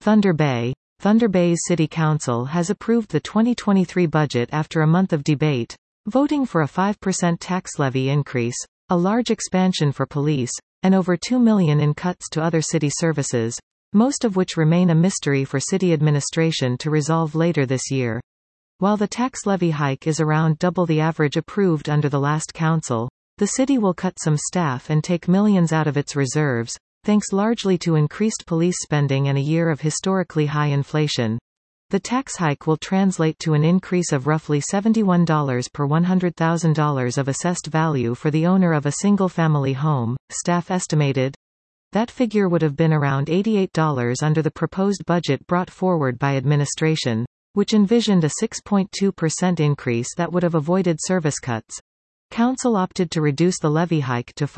Thunder Bay. Thunder Bay's City Council has approved the 2023 budget after a month of debate, voting for a 5% tax levy increase, a large expansion for police, and over $2 million in cuts to other city services, most of which remain a mystery for city administration to resolve later this year. While the tax levy hike is around double the average approved under the last council, the city will cut some staff and take millions out of its reserves, thanks largely to increased police spending and a year of historically high inflation. The tax hike will translate to an increase of roughly $71 per $100,000 of assessed value for the owner of a single-family home, staff estimated. That figure would have been around $88 under the proposed budget brought forward by administration, which envisioned a 6.2% increase that would have avoided service cuts. Council opted to reduce the levy hike to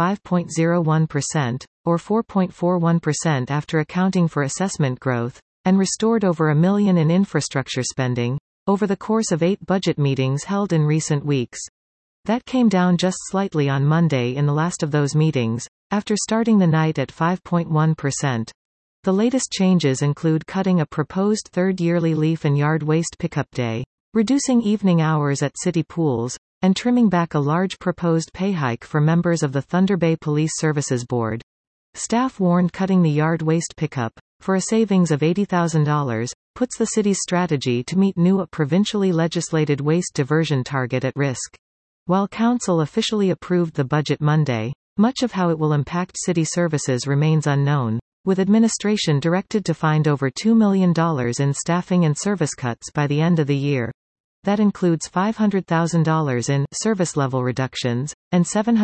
5.01%, or 4.41% after accounting for assessment growth, and restored over $1 million in infrastructure spending, over the course of 8 budget meetings held in recent weeks. That came down just slightly on Monday in the last of those meetings, after starting the night at 5.1%. The latest changes include cutting a proposed third yearly leaf and yard waste pickup day, reducing evening hours at city pools, and trimming back a large proposed pay hike for members of the Thunder Bay Police Services Board. Staff warned cutting the yard waste pickup, for a savings of $80,000, puts the city's strategy to meet new provincially legislated waste diversion target at risk. While Council officially approved the budget Monday, much of how it will impact city services remains unknown, with administration directed to find over $2 million in staffing and service cuts by the end of the year. That includes $500,000 in service level reductions, and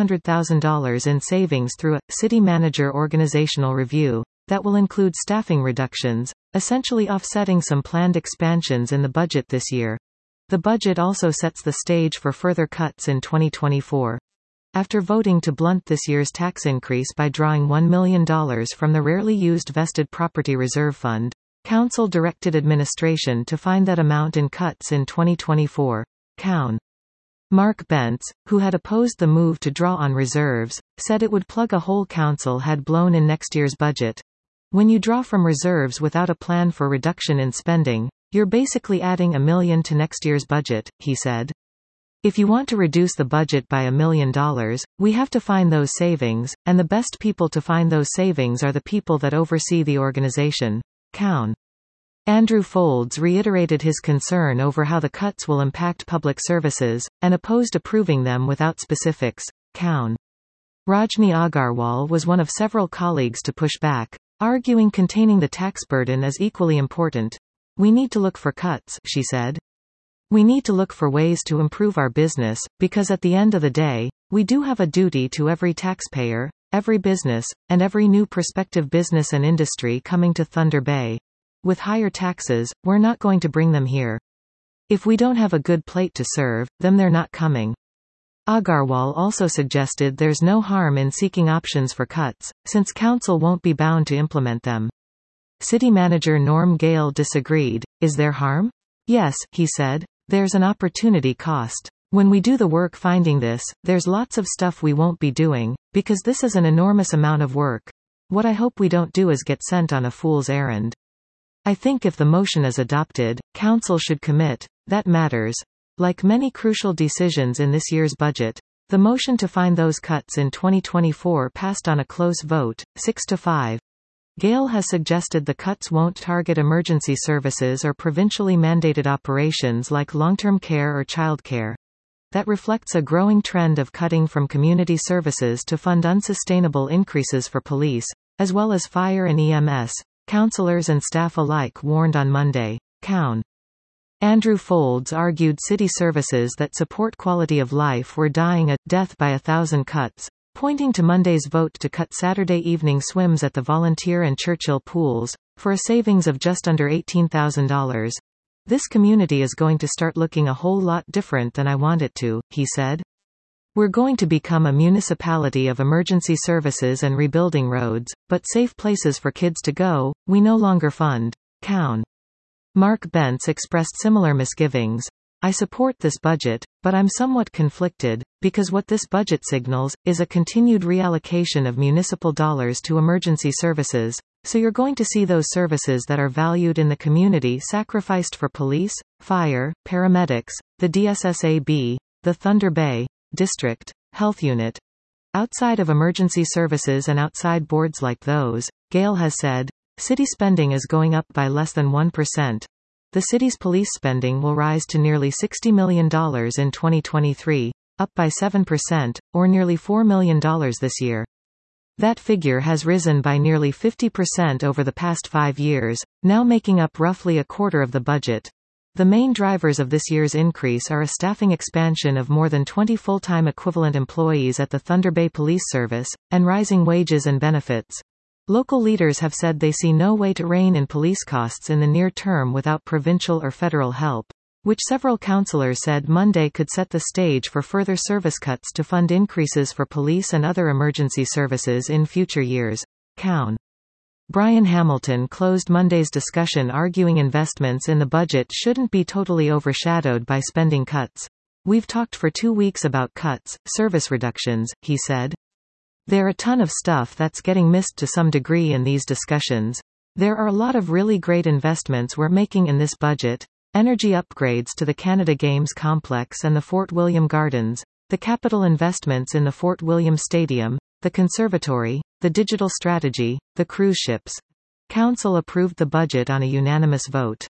$700,000 in savings through a city manager organizational review that will include staffing reductions, essentially offsetting some planned expansions in the budget this year. The budget also sets the stage for further cuts in 2024. After voting to blunt this year's tax increase by drawing $1 million from the rarely used vested property reserve fund, Council directed administration to find that amount in cuts in 2024. Cown. Mark Bentz, who had opposed the move to draw on reserves, said it would plug a hole Council had blown in next year's budget. When you draw from reserves without a plan for reduction in spending, you're basically adding $1 million to next year's budget, he said. If you want to reduce the budget by $1 million, we have to find those savings, and the best people to find those savings are the people that oversee the organization. Cown. Andrew Folds reiterated his concern over how the cuts will impact public services, and opposed approving them without specifics. Cown. Rajni Agarwal was one of several colleagues to push back, arguing containing the tax burden is equally important. We need to look for cuts, she said. We need to look for ways to improve our business, because at the end of the day, we do have a duty to every taxpayer, every business, and every new prospective business and industry coming to Thunder Bay. With higher taxes, we're not going to bring them here. If we don't have a good plate to serve, then they're not coming. Agarwal also suggested there's no harm in seeking options for cuts, since Council won't be bound to implement them. City Manager Norm Gale disagreed. Is there harm? Yes, he said. There's an opportunity cost. When we do the work finding this, there's lots of stuff we won't be doing, because this is an enormous amount of work. What I hope we don't do is get sent on a fool's errand. I think if the motion is adopted, Council should commit. That matters. Like many crucial decisions in this year's budget, the motion to find those cuts in 2024 passed on a close vote, 6-5. Gale has suggested the cuts won't target emergency services or provincially mandated operations like long-term care or childcare. That reflects a growing trend of cutting from community services to fund unsustainable increases for police, as well as fire and EMS, councillors and staff alike warned on Monday. Cown. Andrew Folds argued city services that support quality of life were dying a death by 1,000 cuts, pointing to Monday's vote to cut Saturday evening swims at the Volunteer and Churchill pools, for a savings of just under $18,000. This community is going to start looking a whole lot different than I want it to, he said. We're going to become a municipality of emergency services and rebuilding roads, but safe places for kids to go, we no longer fund. Cown. Mark Bentz expressed similar misgivings. I support this budget, but I'm somewhat conflicted, because what this budget signals, is a continued reallocation of municipal dollars to emergency services, so you're going to see those services that are valued in the community sacrificed for police, fire, paramedics, the DSSAB, the Thunder Bay District Health Unit. Outside of emergency services and outside boards like those, Gale has said, city spending is going up by less than 1%. The city's police spending will rise to nearly $60 million in 2023, up by 7%, or nearly $4 million this year. That figure has risen by nearly 50% over the past 5 years, now making up roughly a quarter of the budget. The main drivers of this year's increase are a staffing expansion of more than 20 full-time equivalent employees at the Thunder Bay Police Service, and rising wages and benefits. Local leaders have said they see no way to rein in police costs in the near term without provincial or federal help, which several councillors said Monday could set the stage for further service cuts to fund increases for police and other emergency services in future years. Cown. Brian Hamilton closed Monday's discussion arguing investments in the budget shouldn't be totally overshadowed by spending cuts. We've talked for 2 weeks about cuts, service reductions, he said. There are a ton of stuff that's getting missed to some degree in these discussions. There are a lot of really great investments we're making in this budget. Energy upgrades to the Canada Games complex and the Fort William Gardens, the capital investments in the Fort William Stadium, the conservatory, the digital strategy, the cruise ships. Council approved the budget on a unanimous vote.